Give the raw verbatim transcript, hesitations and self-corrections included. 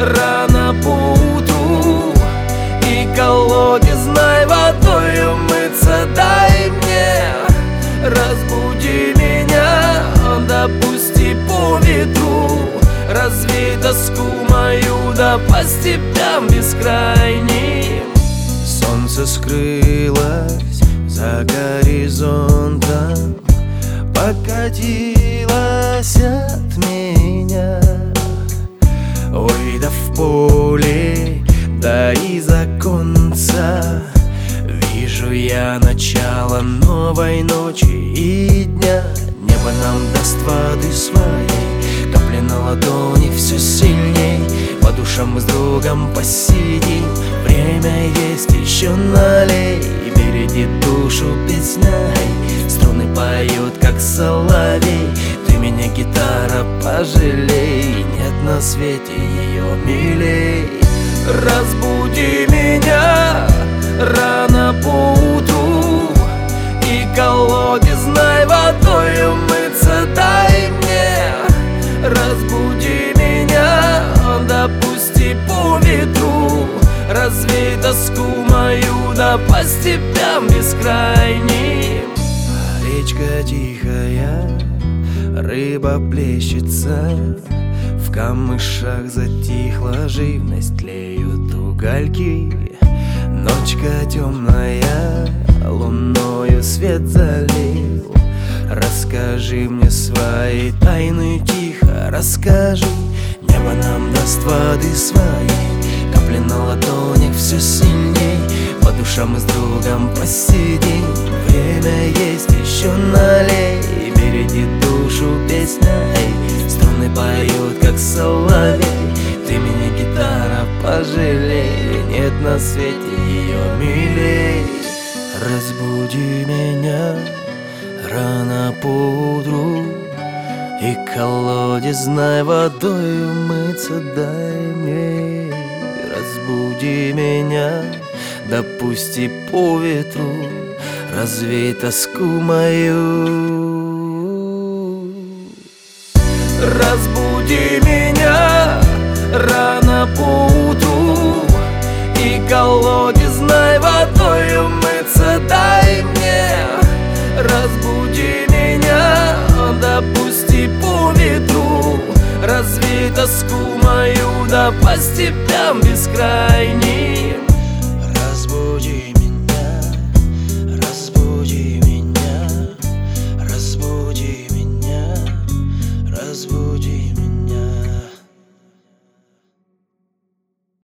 рано поутру, и колодезной водой умыться. Дай мне, разбуди меня, допусти по ветру, развей тоску мою, да по степям бескрайним. Солнце скрылось за горизонтом, покатилось от меня. Выйдя в поле, да и законца, вижу я начало новой ночи и дня. Небо нам даст воды своей, капли на ладони все сильней. По душам мы с другом посидим, время есть, еще налей. Береги душу песней, струны поют, как соловей. Ты меня, гитара, пожалей, нет на свете ее милей. Разбуди меня рано поутру, и колодезной водой умыться. Дай мне, разбуди меня, допусти по ветру, развей тоску мою, да по степям бескрайним. Речка тихая, рыба плещется, в камышах затихла живность, тлеют угольки. Ночка темная, луною свет залил. Расскажи мне свои тайны тихо, расскажи. Небо нам даст воды своей, капли на ладонях все сильней. По душам мы с другом посидим, время есть, еще налей. Береги душу песней, струны поют, как соловей. Ты меня, гитара, пожалей, нет на свете ее милей. Разбуди меня рано поутру, и колодезной водой умыться. Дай мне, разбуди меня, допусти по ветру, развей тоску мою. Разбуди меня рано поутру, и колодезной водой умыться. Дай мне, разбуди меня, допусти по ветру, развей тоску мою, да по степям бескрайним.